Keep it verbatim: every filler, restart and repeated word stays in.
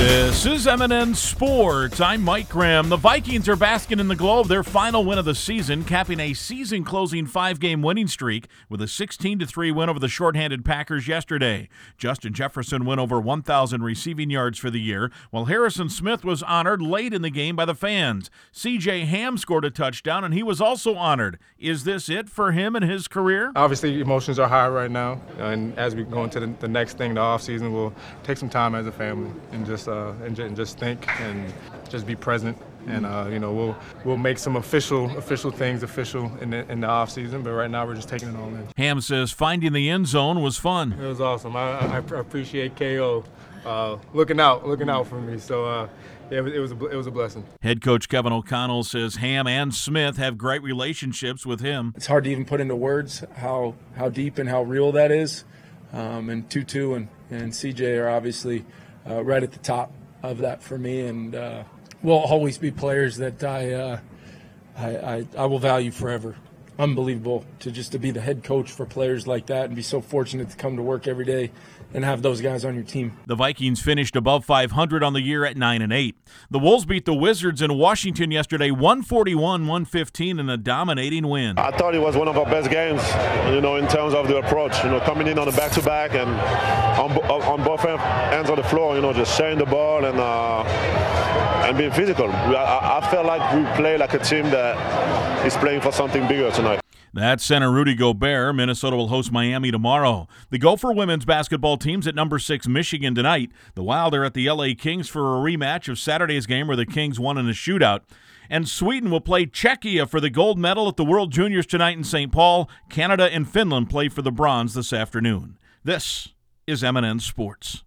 This is M and N Sports. I'm Mike Graham. The Vikings are basking in the glow of their final win of the season, capping a season-closing five-game winning streak with a sixteen to three win over the shorthanded Packers yesterday. Justin Jefferson went over one thousand receiving yards for the year, while Harrison Smith was honored late in the game by the fans. C J Ham scored a touchdown, and he was also honored. Is this it for him and his career? Obviously, emotions are high right now, and as we go into the, the next thing, the offseason, we'll take some time as a family and just uh, and, and just think and just be present. And uh, you know, we'll we'll make some official official things official in the in the off season. But right now, we're just taking it all in. Ham says finding the end zone was fun. It was awesome. I, I, I appreciate K O uh, looking out looking out for me. So uh, yeah, it was it was a, it was a blessing. Head coach Kevin O'Connell says Ham and Smith have great relationships with him. It's hard to even put into words how how deep and how real that is. Um, and Tutu and and C J are obviously uh, right at the top of that for me, and uh, will always be players that I, uh, I, I I will value forever. Unbelievable to just to be the head coach for players like that and be so fortunate to come to work every day and have those guys on your team. The Vikings finished above five hundred on the year at nine and eight. The Wolves beat the Wizards in Washington yesterday one forty-one to one fifteen in a dominating win. I thought it was one of our best games, you know, in terms of the approach, you know, coming in on the back-to-back and on, on both ends of the floor, you know, just sharing the ball and uh, and being physical. I, I felt like we play like a team that is playing for something bigger tonight. That's center Rudy Gobert. Minnesota will host Miami tomorrow. The Gopher women's basketball team's at number six Michigan tonight. The Wild are at the L A Kings for a rematch of Saturday's game where the Kings won in a shootout. And Sweden will play Czechia for the gold medal at the World Juniors tonight in Saint Paul. Canada and Finland play for the bronze this afternoon. This is M and N Sports.